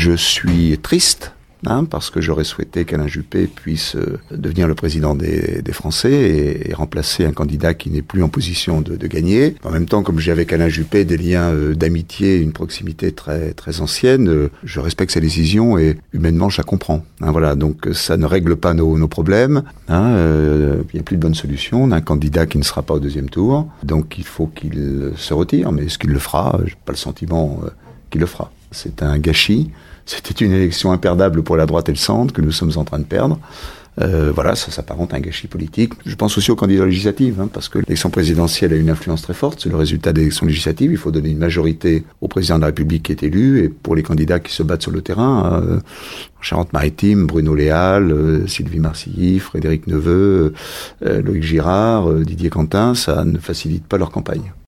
Je suis triste, parce que j'aurais souhaité qu'Alain Juppé puisse devenir le président des Français et remplacer un candidat qui n'est plus en position de gagner. En même temps, comme j'ai avec Alain Juppé des liens d'amitié, une proximité très très ancienne, je respecte sa décision et humainement je la comprends. Voilà, donc ça ne règle pas nos problèmes. Il n'y a plus de bonne solution. On a un candidat qui ne sera pas au deuxième tour, donc il faut qu'il se retire. Mais est-ce qu'il le fera ? J'ai pas le sentiment qu'il le fera. C'est un gâchis. C'était une élection imperdable pour la droite et le centre que nous sommes en train de perdre. Voilà, ça s'apparente à un gâchis politique. Je pense aussi aux candidats législatifs, parce que l'élection présidentielle a une influence très forte. C'est le résultat des élections législatives. Il faut donner une majorité au président de la République qui est élu et pour les candidats qui se battent sur le terrain. En Charente-Maritime, Bruno Léal, Sylvie Marcilly, Frédéric Neveu, Loïc Girard, Didier Quentin, ça ne facilite pas leur campagne.